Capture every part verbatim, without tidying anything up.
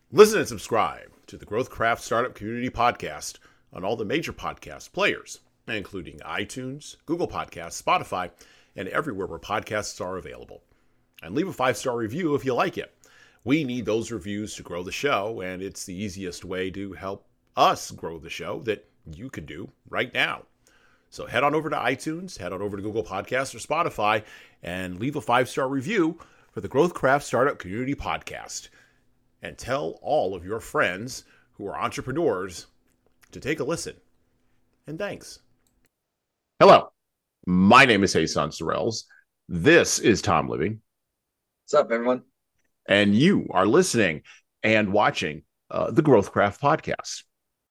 Listen and subscribe to the Growthcraft Startup Community Podcast on all the major podcast players, including iTunes, Google Podcasts, Spotify, and everywhere where podcasts are available. And leave a five-star review if you like it. We need those reviews to grow the show, and it's the easiest way to help us grow the show that you can do right now. So head on over to iTunes, head on over to Google Podcasts or Spotify, and leave a five-star review for the Growthcraft Startup Community Podcast. And tell all of your friends who are entrepreneurs to take a listen. And thanks. Hello, my name is Hasan Sorrells. This is Tom Living. What's up, everyone? And you are listening and watching uh, the Growthcraft Podcast.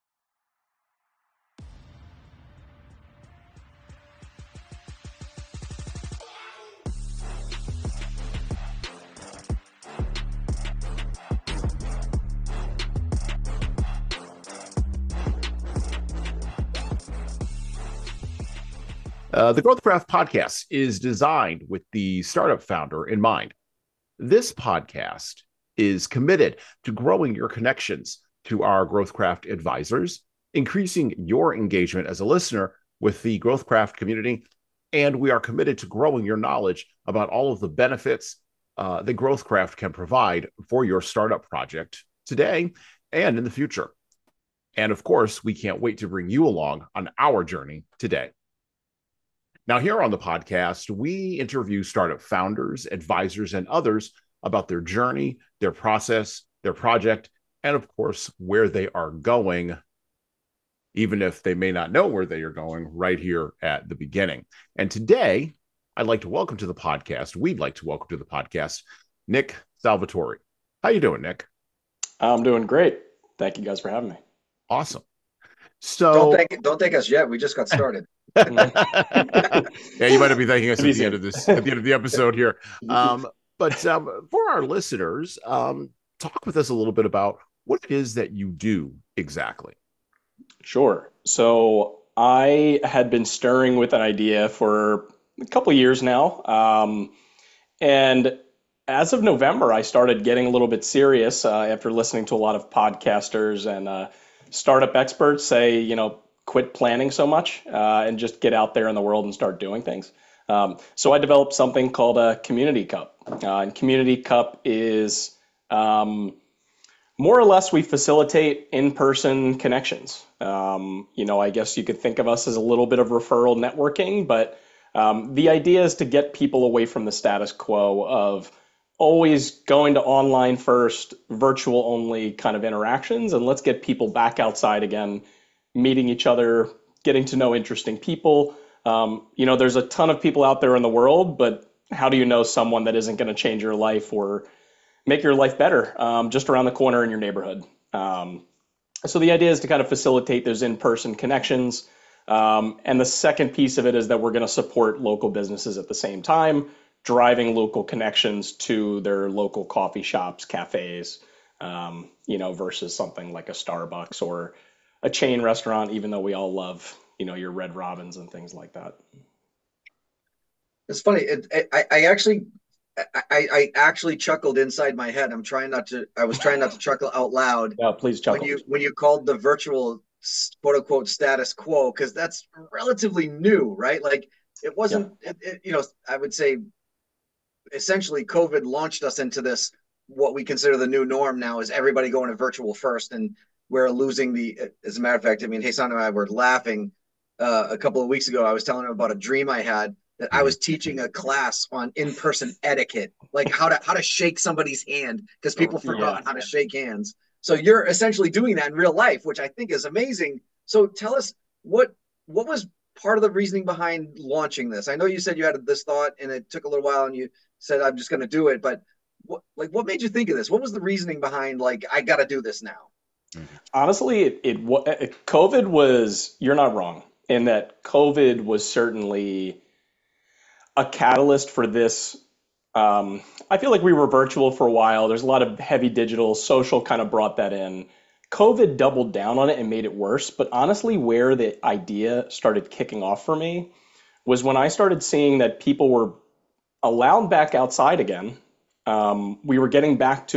Uh, the Growthcraft Podcast is designed with the startup founder in mind. This podcast is committed to growing your connections to our Growthcraft advisors, increasing your engagement as a listener with the Growthcraft community, and we are committed to growing your knowledge about all of the benefits uh, that Growthcraft can provide for your startup project today and in the future. And of course, we can't wait to bring you along on our journey today. Now, here on the podcast, we interview startup founders, advisors, and others about their journey, their process, their project, and of course, where they are going, even if they may not know where they are going right here at the beginning. And today, I'd like to welcome to the podcast, we'd like to welcome to the podcast, Nick Salvatore. How you doing, Nick? I'm doing great. Thank you guys for having me. Awesome. So don't thank don't thank us yet. We just got started. Yeah, you might be thanking us at the end of this, at the end of the episode here. Um, but um, for our listeners, um, talk with us a little bit about what it is that you do exactly. Sure. So I had been stirring with an idea for a couple of years now, um, and as of November, I started getting a little bit serious uh, after listening to a lot of podcasters and uh, startup experts say, you know, quit planning so much uh, and just get out there in the world and start doing things. Um, so I developed something called a Community Cup. Uh, and Community Cup is um, more or less we facilitate in-person connections. Um, you know, I guess you could think of us as a little bit of referral networking, but um, the idea is to get people away from the status quo of always going to online first, virtual only kind of interactions, and let's get people back outside again, meeting each other, getting to know interesting people. Um, you know, there's a ton of people out there in the world, but how do you know someone that isn't going to change your life or make your life better um, just around the corner in your neighborhood? Um, so the idea is to kind of facilitate those in-person connections. Um, and the second piece of it is that we're going to support local businesses at the same time, driving local connections to their local coffee shops, cafes, um, you know, versus something like a Starbucks or a chain restaurant, even though we all love, you know, your Red Robins and things like that. It's funny. It, I, I actually, I, I actually chuckled inside my head. I'm trying not to. I was trying not to chuckle out loud. Yeah, please chuckle. When you when you called the virtual quote unquote status quo, because that's relatively new, right? Like it wasn't. Yeah. It, it, you know, I would say, essentially, COVID launched us into this. What we consider the new norm now is everybody going to virtual first, and we're losing the, as a matter of fact, I mean, Hasan and I were laughing uh, a couple of weeks ago. I was telling him about a dream I had that I was teaching a class on in-person etiquette, like how to how to shake somebody's hand because people forgot yeah, how to shake hands. So you're essentially doing that in real life, which I think is amazing. So tell us what what was part of the reasoning behind launching this? I know you said you had this thought and it took a little while and you said, I'm just going to do it. But what, like, what made you think of this? What was the reasoning behind, like, I got to do this now? Honestly, it, it COVID was, you're not wrong in that COVID was certainly a catalyst for this. Um, I feel like we were virtual for a while. There's a lot of heavy digital, social kind of brought that in. COVID doubled down on it and made it worse. But honestly, where the idea started kicking off for me was when I started seeing that people were allowed back outside again. Um, we were getting back to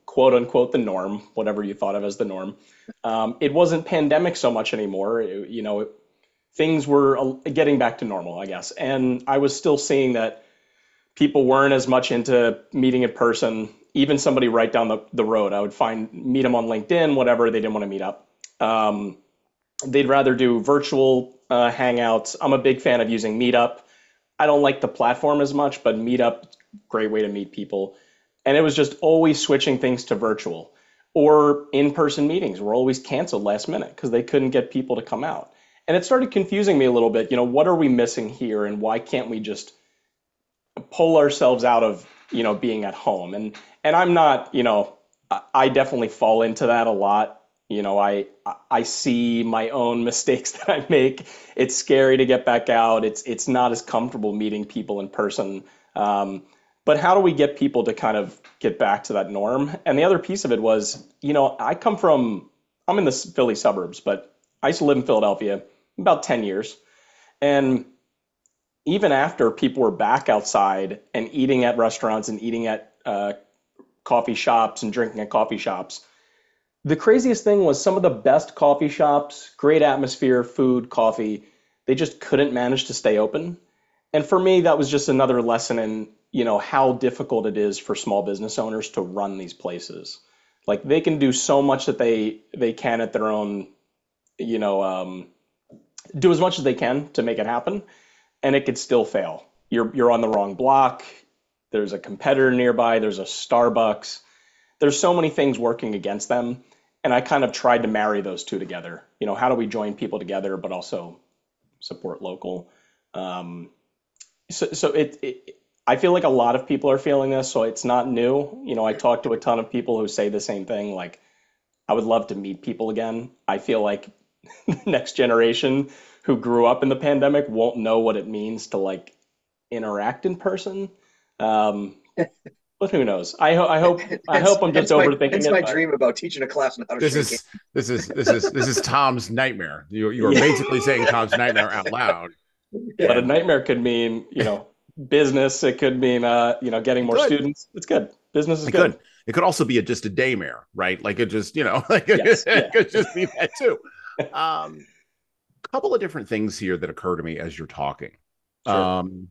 quote unquote the norm, whatever you thought of as the norm. Um, it wasn't pandemic so much anymore. It- you know, it, things were uh, getting back to normal, I guess. And I was still seeing that people weren't as much into meeting in person. Even somebody right down the, the road, I would find, meet them on LinkedIn, whatever, they didn't want to meet up. Um, they'd rather do virtual uh, hangouts. I'm a big fan of using Meetup. I don't like the platform as much, but Meetup, great way to meet people. And it was just always switching things to virtual, or in-person meetings were always canceled last minute because they couldn't get people to come out. And it started confusing me a little bit. You know, what are we missing here, and why can't we just pull ourselves out of, you know, being at home? And and I'm not, you know, I, I definitely fall into that a lot. You know, I I see my own mistakes that I make. It's scary to get back out. It's it's not as comfortable meeting people in person. Um, but how do we get people to kind of get back to that norm? And the other piece of it was, you know, I come from, I'm in the Philly suburbs, but I used to live in Philadelphia about ten years. And even after people were back outside and eating at restaurants and eating at uh, coffee shops and drinking at coffee shops, the craziest thing was some of the best coffee shops, great atmosphere, food, coffee, they just couldn't manage to stay open. And for me, that was just another lesson in, you know, how difficult it is for small business owners to run these places. Like, they can do so much that they they can at their own, you know, um, do as much as they can to make it happen, and it could still fail. You're you're on the wrong block. There's a competitor nearby. There's a Starbucks. There's so many things working against them. And I kind of tried to marry those two together. You know, how do we join people together, but also support local? Um, so so it, it, I feel like a lot of people are feeling this, so it's not new. You know, I talk to a ton of people who say the same thing. Like, I would love to meet people again. I feel like the next generation who grew up in the pandemic won't know what it means to, like, interact in person. Um, But who knows? I, ho- I hope I Hence- hope I'm just hence my- overthinking hence it. my but- dream about teaching a class on how to This shake is this is this is this is Tom's nightmare. You you are Yeah. basically saying Tom's nightmare out loud. But a nightmare could mean, you know, business. It could mean, uh, you know, getting more Good. students. It's good. Business is It good. could. It could also be a, just a daymare, right? Like, it just, you know, like Yes, it yeah. could just be that too. Um, a couple of different things here that occur to me as you're talking. Sure. Um,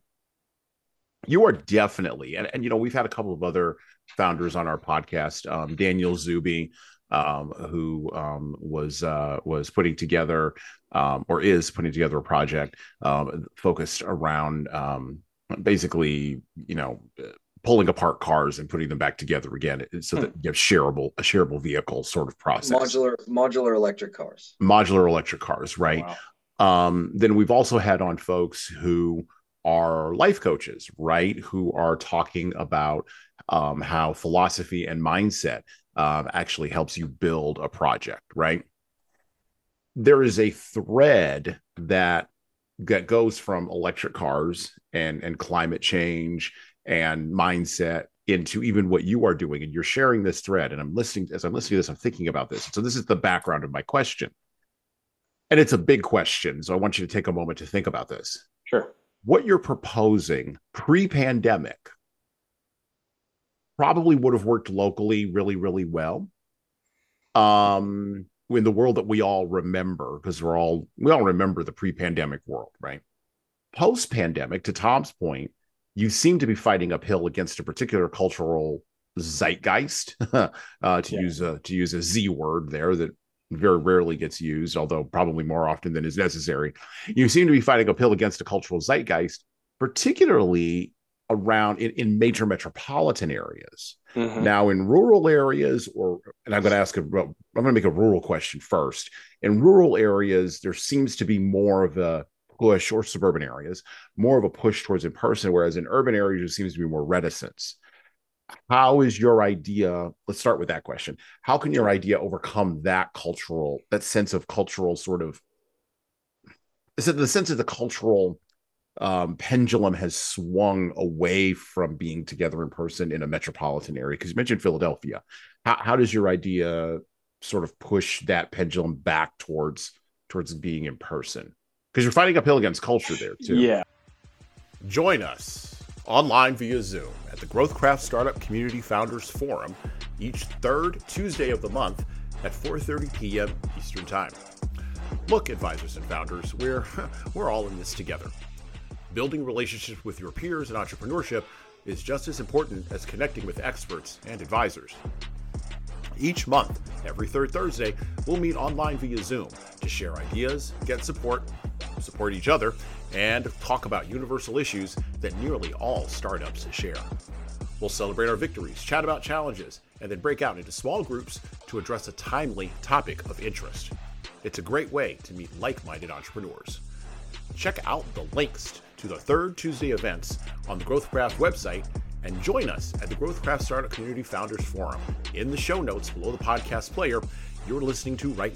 you are definitely, and, and you know, we've had a couple of other founders on our podcast. Um, Daniel Zuby, um, who um, was uh, was putting together um, or is putting together a project um, focused around um, basically, you know, pulling apart cars and putting them back together again, so that you have shareable a shareable vehicle sort of process. modular modular electric cars. Modular electric cars, right? Wow. Um, then we've also had on folks who are life coaches, right? Who are talking about um, how philosophy and mindset um, actually helps you build a project, right? There is a thread that that goes from electric cars and and climate change and mindset into even what you are doing, and you're sharing this thread. And I'm listening as I'm listening to this, I'm thinking about this. So this is the background of my question. And it's a big question, so I want you to take a moment to think about this. Sure. What you're proposing pre-pandemic probably would have worked locally really, really well. Um, in the world that we all remember, because we're all we all remember the pre-pandemic world, right? Post-pandemic, to Tom's point, you seem to be fighting uphill against a particular cultural zeitgeist, uh, to Yeah. use a to use a Z word there that very rarely gets used, although probably more often than is necessary. You seem to be fighting uphill against a cultural zeitgeist, particularly around in, in major metropolitan areas. Mhm. Now, in rural areas, or and I'm going to ask a, I'm going to make a rural question first. In rural areas, there seems to be more of a push, or suburban areas, more of a push towards in person, whereas in urban areas, there seems to be more reticence. How is your idea? Let's start with that question. How can your idea overcome that cultural, that sense of cultural sort of, is it the sense of the cultural um, pendulum has swung away from being together in person in a metropolitan area? Because you mentioned Philadelphia. How, how does your idea sort of push that pendulum back towards towards being in person? Because you're fighting uphill against culture there too. Yeah. Join us online via Zoom at the GrowthCraft Startup Community Founders Forum each third Tuesday of the month at four thirty p.m. Eastern Time. Look, advisors and founders, we're, we're all in this together. Building relationships with your peers in entrepreneurship is just as important as connecting with experts and advisors. Each month, every third Thursday, we'll meet online via Zoom to share ideas, get support, support each other, and talk about universal issues that nearly all startups share. We'll celebrate our victories, chat about challenges, and then break out into small groups to address a timely topic of interest. It's a great way to meet like-minded entrepreneurs. Check out the links to the third Tuesday events on the GrowthCraft website and join us at the GrowthCraft Startup Community Founders Forum in the show notes below the podcast player you're listening to right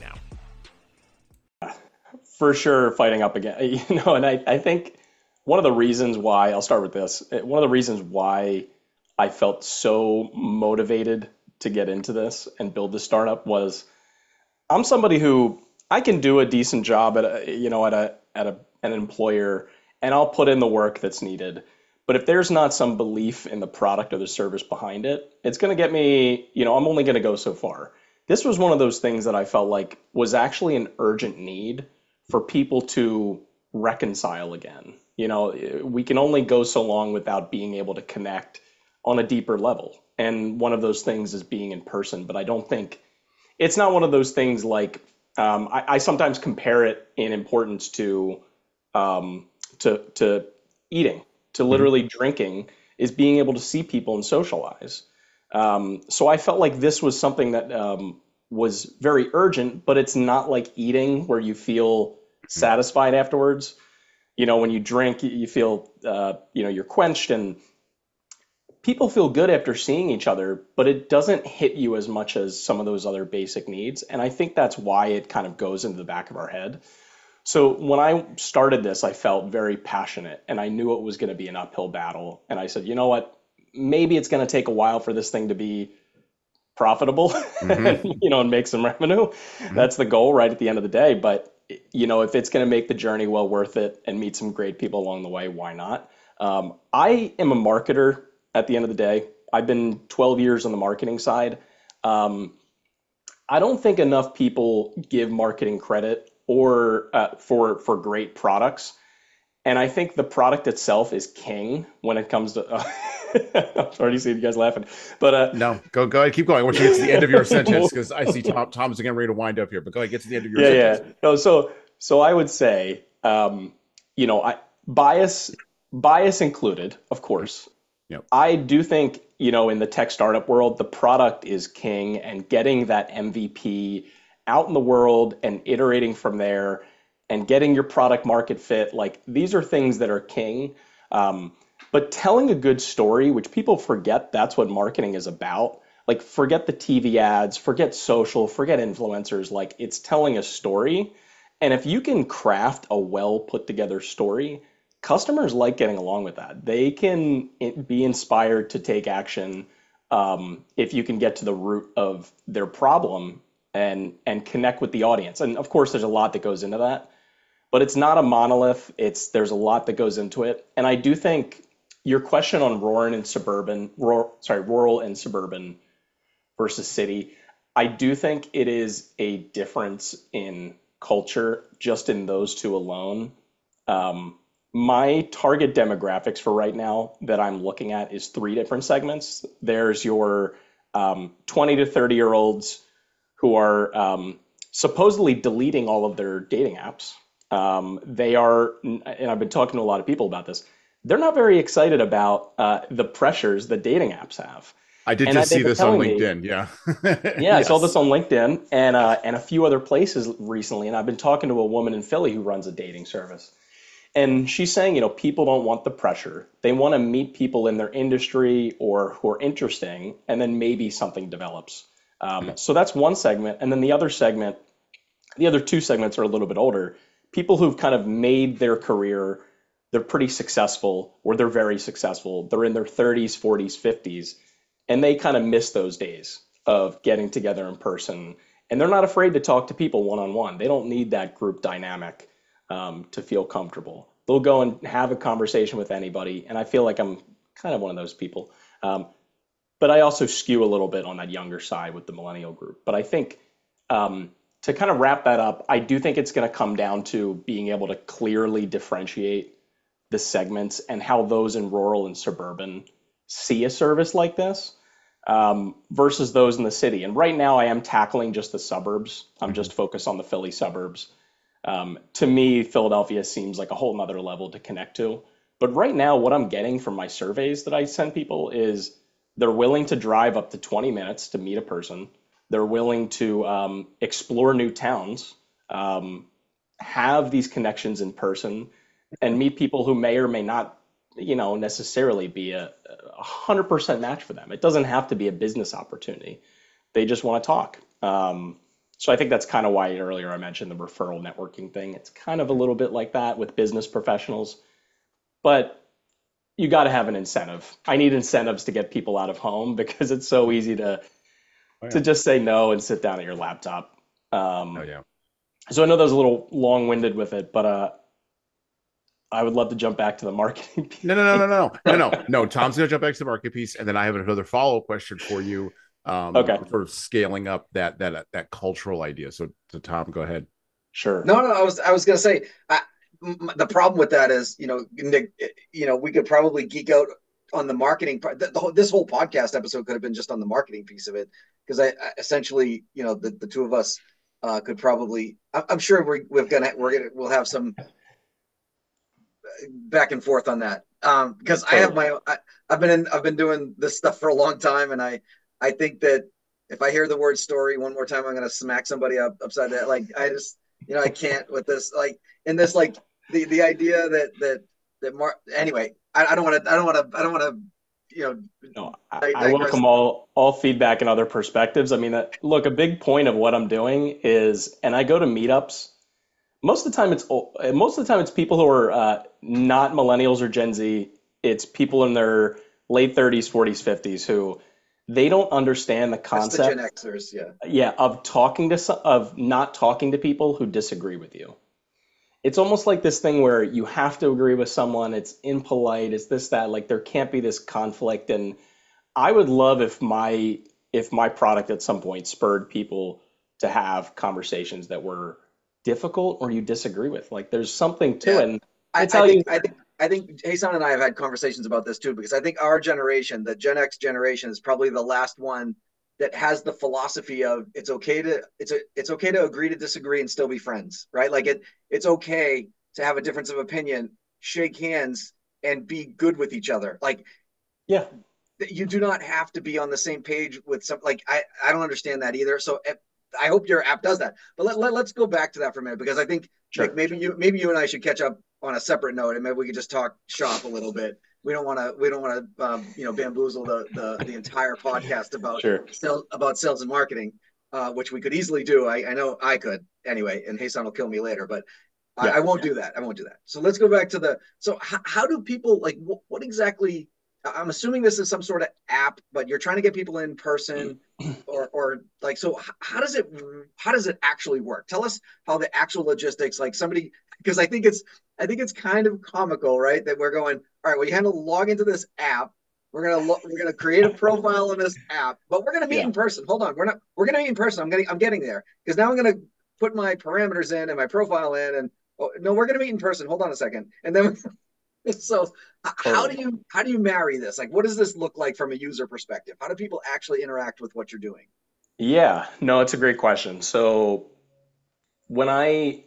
now. For sure, fighting up again. You know, and I, I think one of the reasons why, I'll start with this, one of the reasons why I felt so motivated to get into this and build this startup was I'm somebody who I can do a decent job at a, you know, at a at a an employer, and I'll put in the work that's needed. But if there's not some belief in the product or the service behind it, it's going to get me, you know, I'm only going to go so far. This was one of those things that I felt like was actually an urgent need for people to reconcile again. You know, we can only go so long without being able to connect on a deeper level. And one of those things is being in person. But I don't think, it's not one of those things like, um, I, I sometimes compare it in importance to, um, to, to eating. To literally mm-hmm. drinking is being able to see people and socialize. Um, so I felt like this was something that um, was very urgent, but it's not like eating where you feel mm-hmm. satisfied afterwards. You know, when you drink, you feel, uh, you know, you're quenched, and people feel good after seeing each other, but it doesn't hit you as much as some of those other basic needs. And I think that's why it kind of goes into the back of our head. So when I started this, I felt very passionate, and I knew it was going to be an uphill battle. And I said, you know what, maybe it's going to take a while for this thing to be profitable, mm-hmm. you know, and make some revenue. Mm-hmm. That's the goal right at the end of the day. But, you know, if it's going to make the journey well worth it and meet some great people along the way, why not? Um, I am a marketer at the end of the day. I've been twelve years on the marketing side. Um, I don't think enough people give marketing credit or uh, for for great products. And I think the product itself is king when it comes to, uh, I'm already seeing you guys laughing, but uh, no, go go ahead, keep going. Once you get to the end of your sentence, because I see Tom Tom's again ready to wind up here, but go ahead, get to the end of your yeah, sentence. Yeah, no, so so I would say, um, you know, I bias bias included, of course. Yep. I do think, you know, in the tech startup world, the product is king, and getting that M V P out in the world and iterating from there and getting your product market fit, like these are things that are king. Um, but telling a good story, which people forget, that's what marketing is about. Like forget the T V ads, forget social, forget influencers, like it's telling a story. And if you can craft a well put together story, customers like getting along with that. They can be inspired to take action um, if you can get to the root of their problem and and connect with the audience. And of course, there's a lot that goes into that, but it's not a monolith. It's there's a lot that goes into it. And I do think your question on rural and suburban, rural, sorry, rural and suburban versus city, I do think it is a difference in culture just in those two alone. Um, my target demographics for right now that I'm looking at is three different segments. There's your um, twenty to thirty year olds who are um, supposedly deleting all of their dating apps. Um, they are, and I've been talking to a lot of people about this, they're not very excited about uh, the pressures that dating apps have. I did and just see this on LinkedIn, me, yeah. yeah, yes. I saw this on LinkedIn and, uh, and a few other places recently, and I've been talking to a woman in Philly who runs a dating service. And she's saying, you know, people don't want the pressure. They want to meet people in their industry or who are interesting, and then maybe something develops. Um, so that's one segment. And then the other segment, the other two segments are a little bit older. People who've kind of made their career, they're pretty successful, or they're very successful. They're in their thirties, forties, fifties, and they kind of miss those days of getting together in person. And they're not afraid to talk to people one-on-one. They don't need that group dynamic um, to feel comfortable. They'll go and have a conversation with anybody. And I feel like I'm kind of one of those people. Um, but I also skew a little bit on that younger side with the millennial group. But I think um, to kind of wrap that up, I do think it's going to come down to being able to clearly differentiate the segments and how those in rural and suburban see a service like this um, versus those in the city. And right now I am tackling just the suburbs. I'm mm-hmm. just focused on the Philly suburbs. Um, to me, Philadelphia seems like a whole nother level to connect to. But right now, what I'm getting from my surveys that I send people is they're willing to drive up to twenty minutes to meet a person. They're willing to um, explore new towns, um, have these connections in person, and meet people who may or may not, you know, necessarily be a, a hundred percent match for them. It doesn't have to be a business opportunity. They just want to talk. Um, so I think that's kind of why earlier I mentioned the referral networking thing. It's kind of a little bit like that with business professionals, but you got to have an incentive. I need incentives to get people out of home because it's so easy to, oh, yeah. to just say no and sit down at your laptop. Um, oh, yeah. So I know that was a little long-winded with it, but uh, I would love to jump back to the marketing piece. No, no, no, no, no, no, no, no. Tom's going to jump back to the market piece, and then I have another follow-up question for you. Um, okay. Sort of scaling up that that that cultural idea. So, so Tom, go ahead. Sure. No, no, I was I was going to say I, m- the problem with that is, you know, Nick, you know, we could probably geek out on the marketing part. The, the whole, this whole podcast episode could have been just on the marketing piece of it, because I, I essentially, you know, the, the two of us uh, could probably. I, I'm sure we're we're gonna we're gonna we'll have some back and forth on that, um, because I have my I, I've been in I've been doing this stuff for a long time, and I I think that if I hear the word story one more time, I'm gonna smack somebody up upside that. Like I just you know I can't with this like in this like the the idea that that that Mar- anyway I, I don't want to I don't want to I don't want to you know. No, I, I welcome all all feedback and other perspectives. I mean, that, look, a big point of what I'm doing is, and I go to meetups. Most of the time, it's most of the time it's people who are uh, not millennials or Gen Z. It's people in their late thirties, forties, fifties who they don't understand the concept. That's the Gen Xers, yeah, yeah, of talking to of not talking to people who disagree with you. It's almost like this thing where you have to agree with someone. It's impolite. It's this, that. Like there can't be this conflict. And I would love if my if my product at some point spurred people to have conversations that were difficult or you disagree with. Like there's something to yeah. it. And I, I tell think you, I think I think Hasan and I have had conversations about this too, because I think our generation, the Gen X generation, is probably the last one that has the philosophy of it's okay to it's a it's okay to agree to disagree and still be friends, right? Like it it's okay to have a difference of opinion, shake hands, and be good with each other. Like, yeah, you do not have to be on the same page with some. Like I I don't understand that either. So I hope your app does that. But let, let let's go back to that for a minute, because I think sure. Nick, maybe you maybe you and I should catch up on a separate note, and maybe we could just talk shop a little bit. We don't want to we don't want to um, you know bamboozle the, the the entire podcast about sure. sales about sales and marketing, uh, which we could easily do. I, I know I could anyway, and Hasan will kill me later, but I, yeah. I won't do that. I won't do that. So let's go back to the. So h- how do people like wh- what exactly? I'm assuming this is some sort of app, but you're trying to get people in person, or or like so. How does it how does it actually work? Tell us how the actual logistics. Like somebody, because I think it's I think it's kind of comical, right? That we're going, all right, well, you had to log into this app. We're gonna lo- we're gonna create a profile in this app, but we're gonna meet yeah. in person. Hold on, we're not we're gonna meet in person. I'm getting I'm getting there, because now I'm gonna put my parameters in and my profile in, and oh, no, we're gonna meet in person. Hold on a second, and then. So how do you how do you marry this? Like, what does this look like from a user perspective? How do people actually interact with what you're doing? Yeah, no, it's a great question. So when I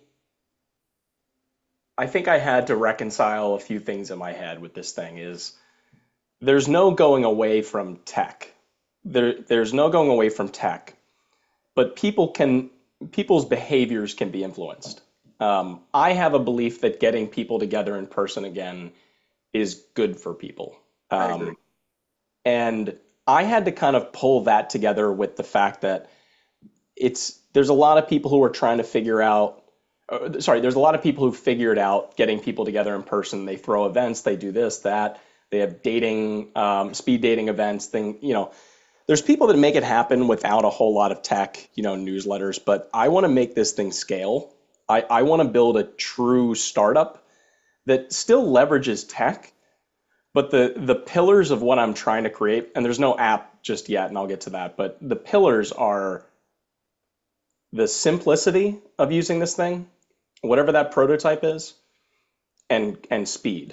I think I had to reconcile a few things in my head with this thing is there's no going away from tech. There there's no going away from tech, but people can people's behaviors can be influenced. Um, I have a belief that getting people together in person again is good for people. Um, I agree. And I had to kind of pull that together with the fact that it's there's a lot of people who are trying to figure out, uh, sorry, there's a lot of people who figured out getting people together in person. They throw events, they do this, that, they have dating, um, speed dating events, thing, you know, there's people that make it happen without a whole lot of tech, you know, newsletters, but I want to make this thing scale. I, I want to build a true startup that still leverages tech, but the the pillars of what I'm trying to create, and there's no app just yet, and I'll get to that. But the pillars are the simplicity of using this thing, whatever that prototype is, and and speed.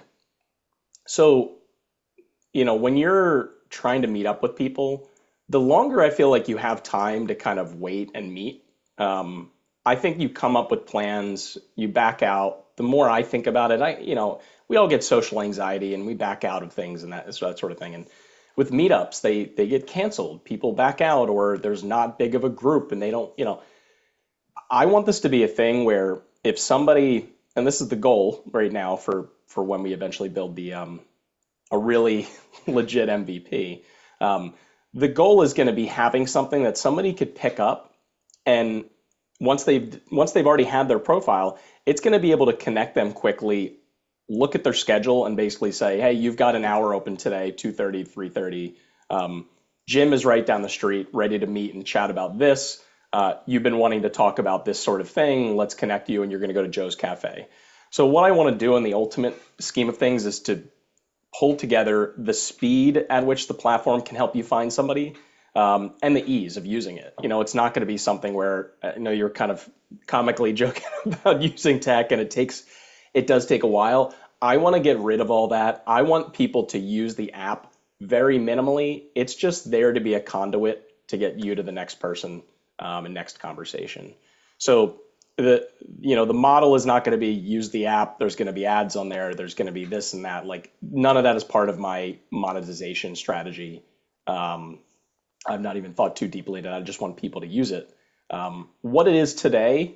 So, you know, when you're trying to meet up with people, the longer I feel like you have time to kind of wait and meet, um, I think you come up with plans, you back out. The more I think about it, I, you know, we all get social anxiety and we back out of things and that, so that sort of thing. And with meetups, they they get canceled. People back out, or there's not big of a group and they don't, you know, I want this to be a thing where if somebody, and this is the goal right now for for when we eventually build the um, a really legit M V P. Um, the goal is going to be having something that somebody could pick up, and once they've once they've already had their profile, it's going to be able to connect them quickly, look at their schedule, and basically say, hey, you've got an hour open today, two thirty, three thirty. Um, Jim is right down the street, ready to meet and chat about this. Uh, you've been wanting to talk about this sort of thing. Let's connect you, and you're going to go to Joe's Cafe. So what I want to do in the ultimate scheme of things is to pull together the speed at which the platform can help you find somebody, um, and the ease of using it. You know, it's not going to be something where, I know you're kind of comically joking about using tech, and it takes, it does take a while. I want to get rid of all that. I want people to use the app very minimally. It's just there to be a conduit to get you to the next person, um, and next conversation. So the, you know, the model is not going to be use the app. There's going to be ads on there. There's going to be this and that. Like, none of that is part of my monetization strategy. Um, I've not even thought too deeply into that. I just want people to use it. Um, what it is today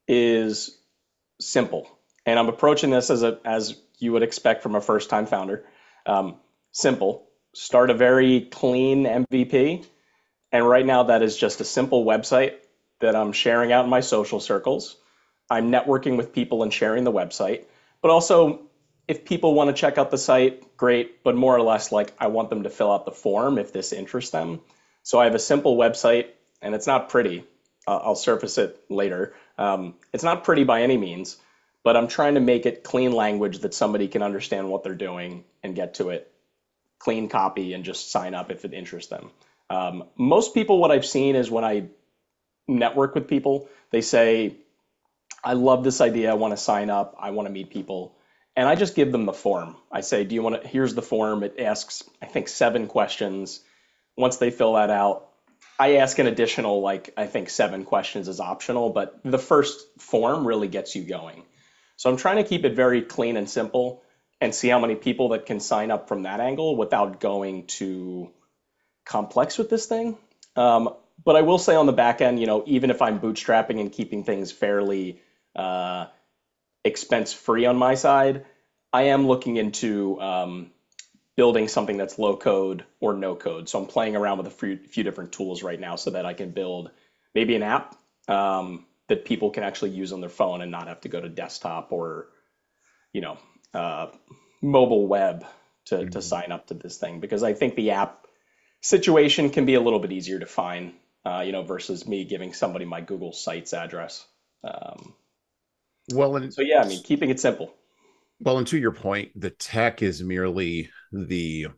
is simple, and I'm approaching this as a as you would expect from a first-time founder. Um, simple. Start a very clean M V P, and right now that is just a simple website that I'm sharing out in my social circles. I'm networking with people and sharing the website, but also if people want to check out the site, great, but more or less like I want them to fill out the form if this interests them. So I have a simple website, and it's not pretty. Uh, I'll surface it later. Um, it's not pretty by any means, but I'm trying to make it clean language that somebody can understand what they're doing and get to it. Clean copy and just sign up if it interests them. Um, most people, what I've seen is when I network with people, they say, I love this idea. I want to sign up. I want to meet people. And I just give them the form. I say, do you want to, here's the form. It asks, I think, seven questions. Once they fill that out, I ask an additional, like, I think seven questions is optional, but the first form really gets you going. So I'm trying to keep it very clean and simple and see how many people that can sign up from that angle without going too complex with this thing. Um, but I will say on the back end, you know, even if I'm bootstrapping and keeping things fairly uh, expense free on my side, I am looking into um, building something that's low code or no code. So I'm playing around with a few, few different tools right now so that I can build maybe an app um, that people can actually use on their phone and not have to go to desktop or, you know, uh, mobile web to, mm-hmm. to sign up to this thing. Because I think the app situation can be a little bit easier to find, uh, you know, versus me giving somebody my Google Sites address. Um, well, and so yeah, I mean, keeping it simple. Well, and to your point, the tech is merely the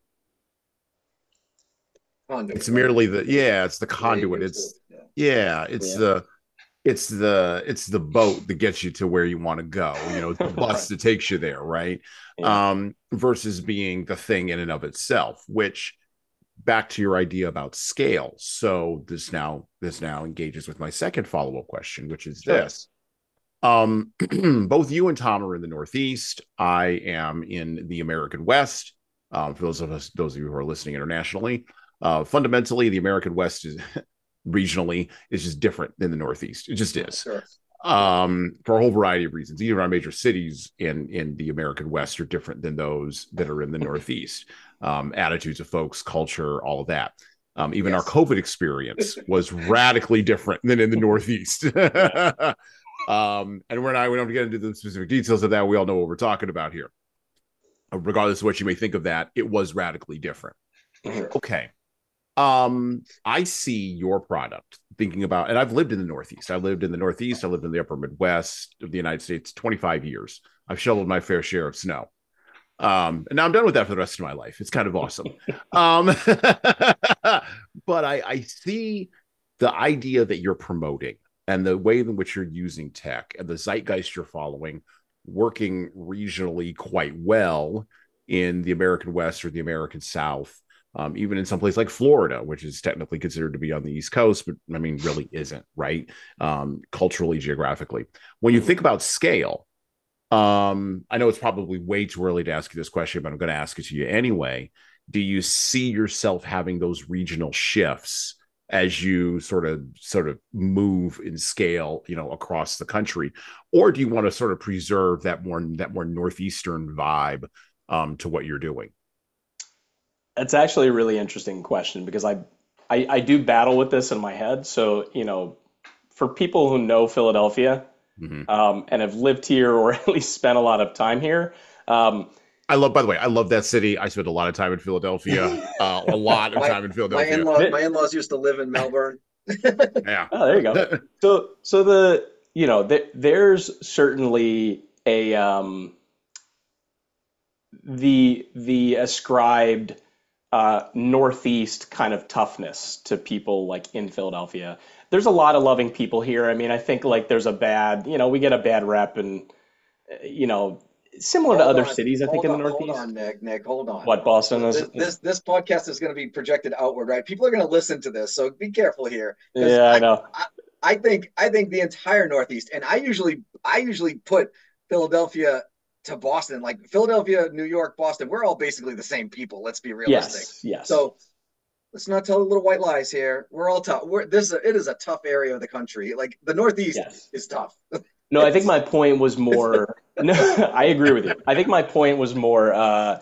conduit. It's merely the yeah, it's the conduit. It's yeah, it's yeah. the it's the it's the boat that gets you to where you want to go. You know, the bus that takes you there, right? Yeah. Um, versus being the thing in and of itself, which back to your idea about scale. So this now this now engages with my second follow-up question, which is sure. this. Um, both you and Tom are in the Northeast. I am in the American West. Um, for those of us, those of you who are listening internationally, uh, fundamentally, the American West is regionally is just different than the Northeast. It just is. Sure. Um, for a whole variety of reasons. Even our major cities in in the American West are different than those that are in the Northeast. Um, attitudes of folks, culture, all of that. Um, even yes. our COVID experience was radically different than in the Northeast. Yeah. Um, and we're not, we don't get into the specific details of that. We all know what we're talking about here. Uh, regardless of what you may think of that, it was radically different. Okay. Um, I see your product thinking about, and I've lived in the Northeast. I lived in the Northeast. I lived in the upper Midwest of the United States, twenty-five years. I've shoveled my fair share of snow. Um, and now I'm done with that for the rest of my life. It's kind of awesome. um, but I, I see the idea that you're promoting and the way in which you're using tech and the zeitgeist you're following working regionally quite well in the American West or the American South, um, even in some place like Florida, which is technically considered to be on the East Coast, but I mean, really isn't, right? Um, culturally, geographically. When you think about scale, um, I know it's probably way too early to ask you this question, but I'm going to ask it to you anyway. Do you see yourself having those regional shifts as you sort of sort of move in scale, you know, across the country, or do you want to sort of preserve that more that more northeastern vibe um, to what you're doing? That's actually a really interesting question because I, I I do battle with this in my head. So, you know, for people who know Philadelphia, Mm-hmm. um, and have lived here or at least spent a lot of time here, um, I love, by the way, I love that city. I spent a lot of time in Philadelphia, uh, a lot of My time in my Philadelphia. in-law my in-laws used to live in Melbourne. Yeah. oh, there you go. So, so the, you know, th there's certainly a, um, the, the ascribed, uh, Northeast kind of toughness to people like in Philadelphia. There's a lot of loving people here. I mean, I think like there's a bad, you know, we get a bad rep and, uh, you know, similar to Hold other on, cities, I think hold in the on, hold on, Northeast. Nick. Nick, hold on. What, Boston is, This this this podcast is going to be projected outward, right? People are going to listen to this, so be careful here, because yeah, I I, know. I I think I think the entire Northeast, and I usually I usually put Philadelphia to Boston, like Philadelphia, New York, Boston. We're all basically the same people. Let's be realistic. Yes, yes, So let's not tell little white lies here. We're all tough. We're this is a, it is a tough area of the country. Like the Northeast yes. is tough. No, I think It's my point was more, no, I agree with you. I think my point was more, uh,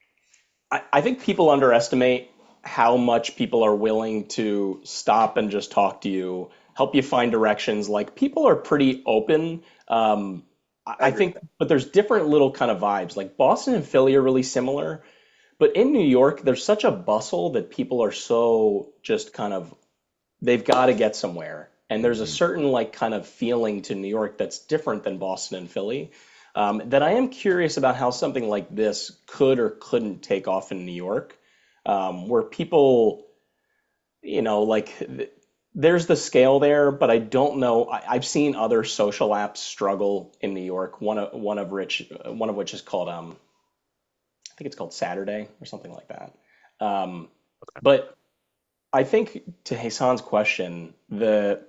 I, I think people underestimate how much people are willing to stop and just talk to you, help you find directions. Like people are pretty open. Um, I, I I agree with think, that. but there's different little kind of vibes. Like Boston and Philly are really similar, but in New York, there's such a bustle that people are so just kind of they've got to get somewhere. And there's a Mhm. certain like kind of feeling to New York that's different than Boston and Philly. Um, that I am curious about how something like this could or couldn't take off in New York, um, where people, you know, like th there's the scale there, but I don't know. I, I've seen other social apps struggle in New York. One of one of which one of which is called um, I think it's called Saturday or something like that. Um, but I think to Hassan's question, the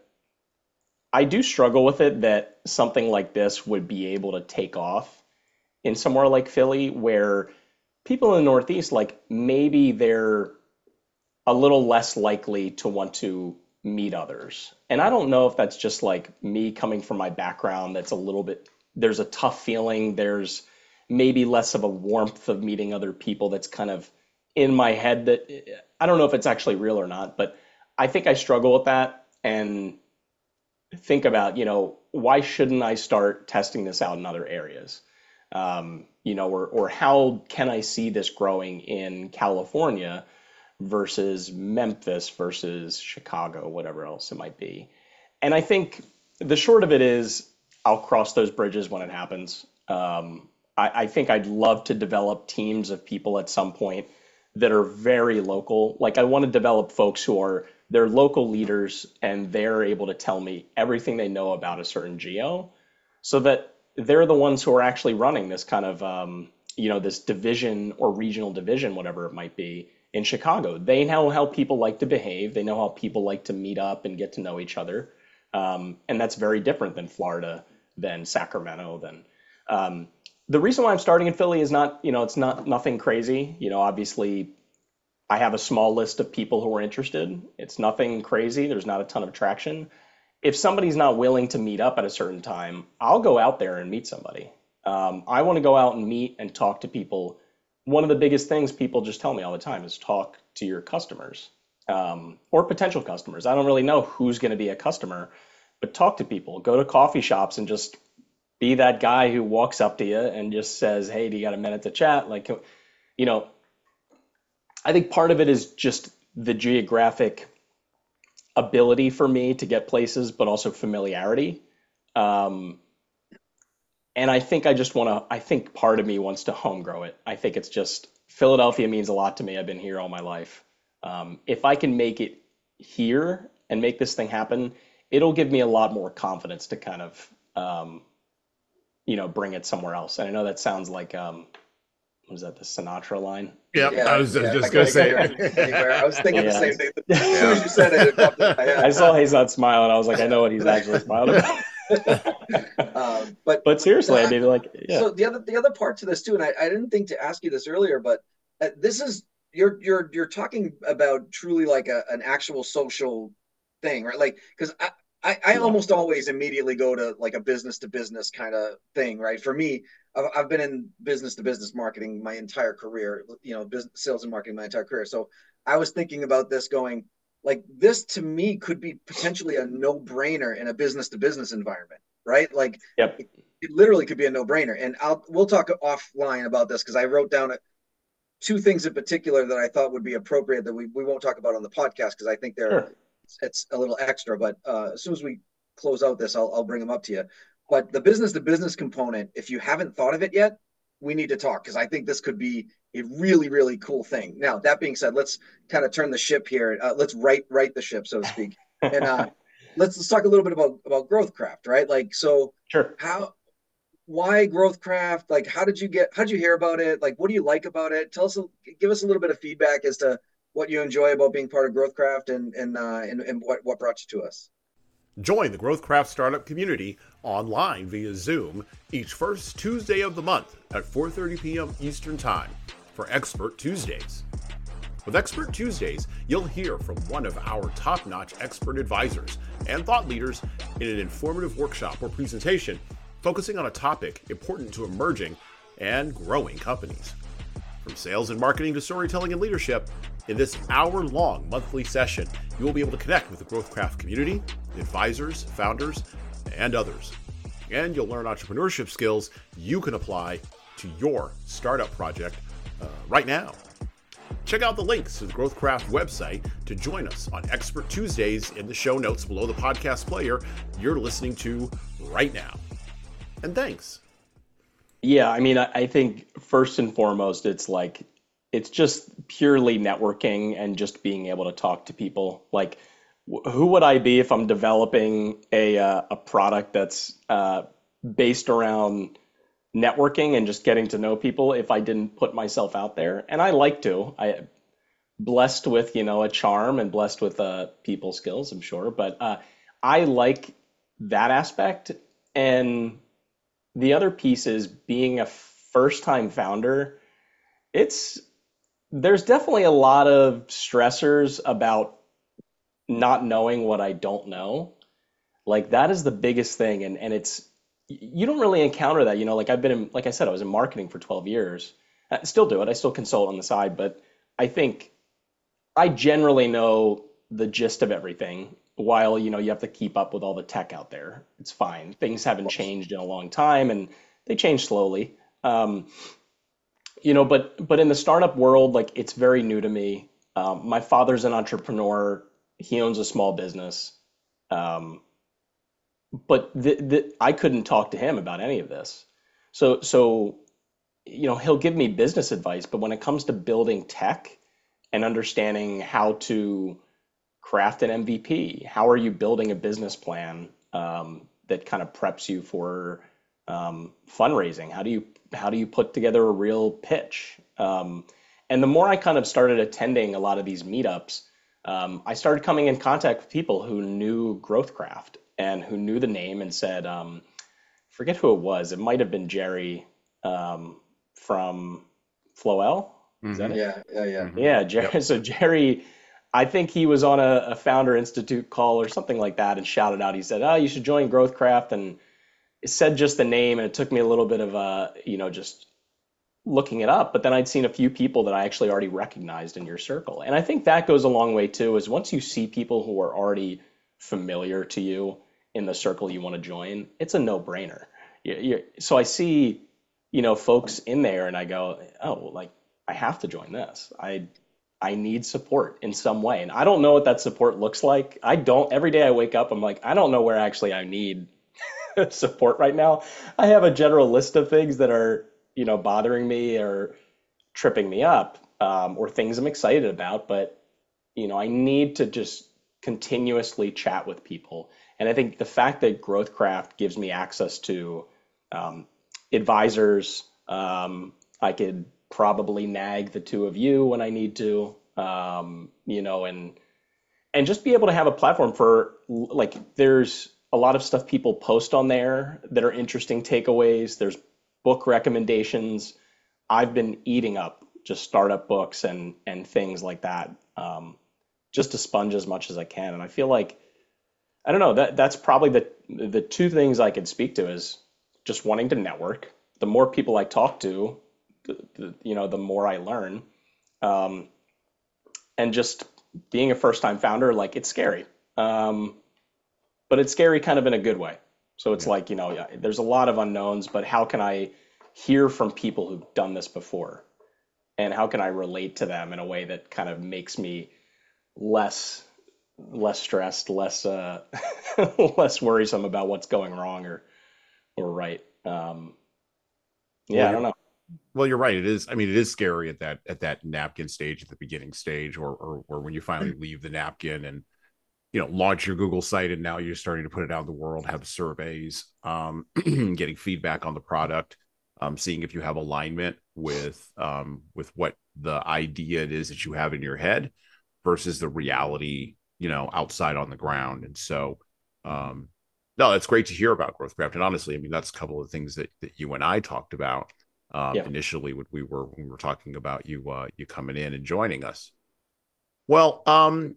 I do struggle with it that something like this would be able to take off in somewhere like Philly, where people in the Northeast, like maybe they're a little less likely to want to meet others. And I don't know if that's just like me coming from my background that's a little bit, there's a tough feeling, there's maybe less of a warmth of meeting other people that's kind of in my head that I don't know if it's actually real or not, but I think I struggle with that and think about, you know, why shouldn't I start testing this out in other areas? Um, you know, or or how can I see this growing in California versus Memphis versus Chicago, whatever else it might be. And I think the short of it is I'll cross those bridges when it happens. Um, I, I think I'd love to develop teams of people at some point that are very local. Like I want to develop folks who are they're local leaders and they're able to tell me everything they know about a certain geo so that they're the ones who are actually running this kind of um, you know this division or regional division, whatever it might be in Chicago. They know how people like to behave. They know how people like to meet up and get to know each other, um, and that's very different than Florida, than Sacramento, than um, the reason why I'm starting in Philly is not you know it's not nothing crazy. You know, obviously I have a small list of people who are interested. It's nothing crazy. There's not a ton of traction. If somebody's not willing to meet up at a certain time, I'll go out there and meet somebody. Um, I want to go out and meet and talk to people. One of the biggest things people just tell me all the time is talk to your customers, um, or potential customers. I don't really know who's going to be a customer, but talk to people. Go to coffee shops and just be that guy who walks up to you and just says, "Hey, do you got a minute to chat?" Like, you know, I think part of it is just the geographic ability for me to get places, but also familiarity. Um, and I think I just want to, I think part of me wants to home grow it. I think it's just Philadelphia means a lot to me. I've been here all my life. Um, if I can make it here and make this thing happen, it'll give me a lot more confidence to kind of, um, you know, bring it somewhere else. And I know that sounds like, um, was that the Sinatra line? Yep, Yeah, I was yeah, just I going to say. anywhere. I was thinking the Yeah. same thing. As soon as you said it, it popped in my head. I saw Hazad smiling. I was like, I know what he's actually smiling about. Um, but But seriously, I uh, mean, like, yeah, so the other the other part to this too, and I, I didn't think to ask you this earlier, but uh, this is you're you're you're talking about truly like a, an actual social thing, right? Like because I, I I yeah, almost always immediately go to like a business to business kind of thing, right? For me, I've, I've been in business to business marketing my entire career, you know, business sales and marketing my entire career. So I was thinking about this going like this to me could be potentially a no brainer in a business to business environment, right? Like yep, it, it literally could be a no brainer. And I'll we'll talk offline about this because I wrote down a, two things in particular that I thought would be appropriate that we, we won't talk about on the podcast because I think they're sure, it's a little extra. But uh, as soon as we close out this, I'll, I'll bring them up to you. But the business to business component, if you haven't thought of it yet, we need to talk because I think this could be a really really cool thing. Now that being said, let's kind of turn the ship here. Uh, let's right right the ship, so to speak, and uh, let's let's talk a little bit about about growth craft, right? Like so, sure. how why growth craft, like how did you get how did you hear about it, like what do you like about it, tell us, give us a little bit of feedback as to what you enjoy about being part of growth craft and and uh and, and what what brought you to us. Join the GrowthCraft startup community online via Zoom each first Tuesday of the month at four thirty p.m. Eastern Time for Expert Tuesdays. With Expert Tuesdays, you'll hear from one of our top-notch expert advisors and thought leaders in an informative workshop or presentation focusing on a topic important to emerging and growing companies. From sales and marketing to storytelling and leadership, in this hour-long monthly session, you will be able to connect with the GrowthCraft community, advisors, founders, and others. And you'll learn entrepreneurship skills you can apply to your startup project uh, right now. Check out the links to the GrowthCraft website to join us on Expert Tuesdays in the show notes below the podcast player you're listening to right now. And thanks. Yeah, I mean, I, I think first and foremost, it's like it's just purely networking and just being able to talk to people. Like, wh- who would I be if I'm developing a uh, a product that's uh, based around networking and just getting to know people if I didn't put myself out there? And I like to. I blessed with, you know, a charm and blessed with uh, people skills, I'm sure. But uh, I like that aspect. And the other piece is being a first time founder. It's there's definitely a lot of stressors about not knowing what I don't know. Like that is the biggest thing. And and it's you don't really encounter that, you know, like I've been in, like I said, I was in marketing for twelve years. I still do it. I still consult on the side, but I think I generally know the gist of everything while, you know, you have to keep up with all the tech out there. It's fine. Things haven't changed in a long time and they change slowly. Um, you know, but but in the startup world, like it's very new to me. Um, my father's an entrepreneur. He owns a small business. Um, but the, the, I couldn't talk to him about any of this. So so you know, he'll give me business advice, but when it comes to building tech and understanding how to craft an M V P, how are you building a business plan um, that kind of preps you for um, fundraising? How do you how do you put together a real pitch? Um, and the more I kind of started attending a lot of these meetups, um, I started coming in contact with people who knew GrowthCraft and who knew the name and said, um, forget who it was. It might have been Jerry um, from Floel. Is that Mhm. it? Yeah, yeah, yeah. Mhm. Yeah, Jerry. Yep. So Jerry, I think he was on a, a Founder Institute call or something like that and shouted out. He said, "Oh, you should join GrowthCraft," and it said just the name, and it took me a little bit of uh, you know, just looking it up. But then I'd seen a few people that I actually already recognized in your circle, and I think that goes a long way too. Is once you see people who are already familiar to you in the circle you want to join, it's a no-brainer. You, you, so I see, you know, folks in there, and I go, "Oh, well, like I have to join this. I I need support in some way. And I don't know what that support looks like. I don't, every day I wake up, I'm like, I don't know where actually I need support right now. I have a general list of things that are, you know, bothering me or tripping me up, um, or things I'm excited about, but you know, I need to just continuously chat with people. And I think the fact that GrowthCraft gives me access to um, advisors, um, I could probably nag the two of you when I need to, um, you know, and and just be able to have a platform for, like, there's a lot of stuff people post on there that are interesting takeaways. There's book recommendations. I've been eating up just startup books and and things like that, um, just to sponge as much as I can. And I feel like, I don't know, that that's probably the the two things I could speak to is just wanting to network. The more people I talk to, the, the, you know, the more I learn, um, and just being a first-time founder, like, it's scary, um, but it's scary kind of in a good way. So it's yeah. like, you know, yeah, there's a lot of unknowns, but how can I hear from people who've done this before, and how can I relate to them in a way that kind of makes me less less stressed, less uh, less worrisome about what's going wrong or or right. Um, yeah, well, I don't know. Well, you're right. It is. I mean, it is scary at that at that napkin stage, at the beginning stage, or or, or when you finally leave the napkin and, you know, launch your Google site, and now you're starting to put it out in the world, have surveys, um, getting feedback on the product, um, seeing if you have alignment with um, with what the idea it is that you have in your head versus the reality, you know, outside on the ground. And so, um, no, it's great to hear about GrowthCraft. And honestly, I mean, that's a couple of things that, that you and I talked about um, yeah. initially when we were when we were talking about you uh, you coming in and joining us. Well, um,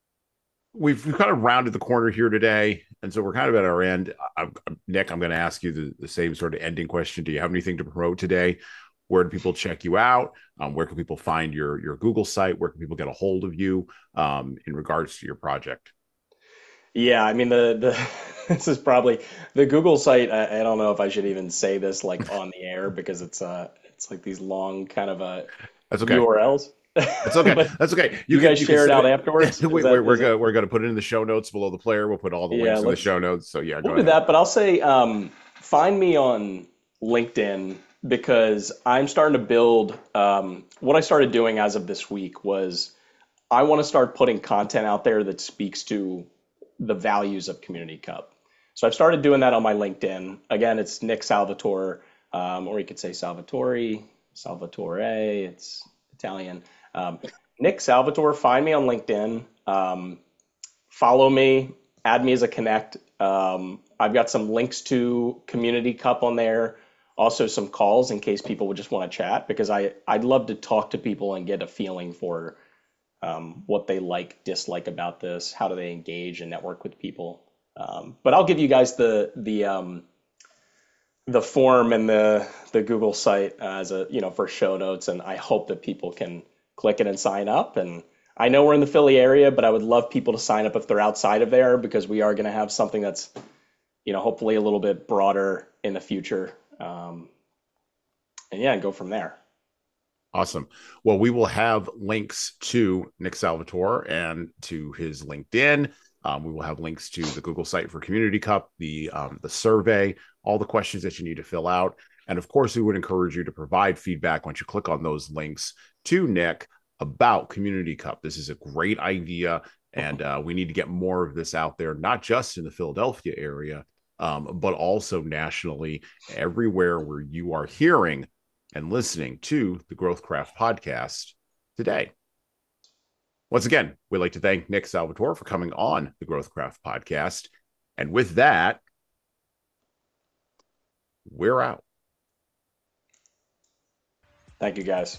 we've, we've kind of rounded the corner here today, and so we're kind of at our end. I'm, Nick, I'm going to ask you the, the same sort of ending question. Do you have anything to promote today? Where do people check you out? Um, where can people find your your Google site? Where can people get a hold of you um, in regards to your project? Yeah, I mean, the the this is probably the Google site. I, I don't know if I should even say this like on the air, because it's uh it's like these long kind of uh That's okay. U R Ls. That's okay. That's okay. You, you can, guys you share it out it. afterwards. we, that, we're we're gonna we're gonna put it in the show notes below the player. We'll put all the yeah, links in the show notes. So yeah, we'll go do that. But I'll say, um, find me on LinkedIn, because I'm starting to build. Um, what I started doing as of this week was I want to start putting content out there that speaks to the values of Community Cup. So I've started doing that on my LinkedIn. Again, it's Nick Salvatore, um, or you could say Salvatore, Salvatore. It's Italian. Um, Nick Salvatore. Find me on LinkedIn. Um, follow me. Add me as a connect. Um, I've got some links to Community Cup on there. Also some calls in case people would just want to chat, because I, I'd love to talk to people and get a feeling for um, what they like, dislike about this, how do they engage and network with people. Um, but I'll give you guys the the um, the form and the the Google site as a, you know, for show notes, and I hope that people can click it and sign up. And I know we're in the Philly area, but I would love people to sign up if they're outside of there, because we are going to have something that's, you know, hopefully a little bit broader in the future. Um, and yeah, go from there. Awesome. Well, we will have links to Nick Salvatore and to his LinkedIn. Um, we will have links to the Google site for Community Cup, the um, the survey, all the questions that you need to fill out. And of course, we would encourage you to provide feedback once you click on those links to Nick about Community Cup. This is a great idea, and uh, we need to get more of this out there, not just in the Philadelphia area, um, but also nationally, everywhere where you are hearing and listening to the GrowthCraft podcast today. Once again, we'd like to thank Nick Salvatore for coming on the GrowthCraft podcast. And with that, we're out. Thank you, guys.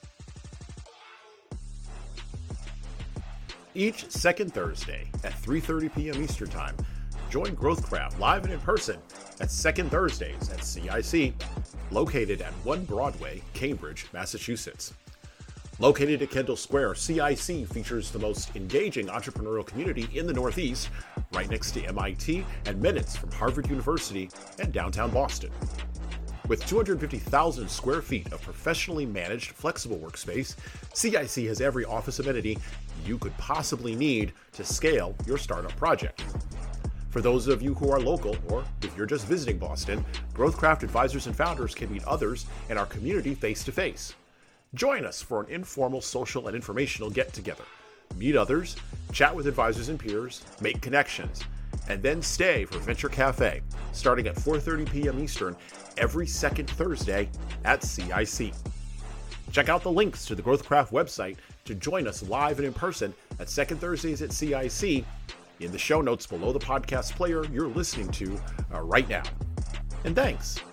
Each second Thursday at three thirty p.m. Eastern Time, join GrowthCraft live and in person at Second Thursdays at C I C, located at one Broadway, Cambridge, Massachusetts. Located at Kendall Square, C I C features the most engaging entrepreneurial community in the Northeast, right next to M I T and minutes from Harvard University and downtown Boston. With two hundred fifty thousand square feet of professionally managed flexible workspace, C I C has every office amenity you could possibly need to scale your startup project. For those of you who are local, or if you're just visiting Boston, GrowthCraft advisors and founders can meet others in our community face-to-face. Join us for an informal social and informational get-together. meet others, chat with advisors and peers, make connections, and then stay for Venture Cafe, starting at four thirty p.m. Eastern every second Thursday at C I C. Check out the links to the GrowthCraft website to join us live and in person at Second Thursdays at C I C in the show notes below the podcast player you're listening to uh, right now. And thanks.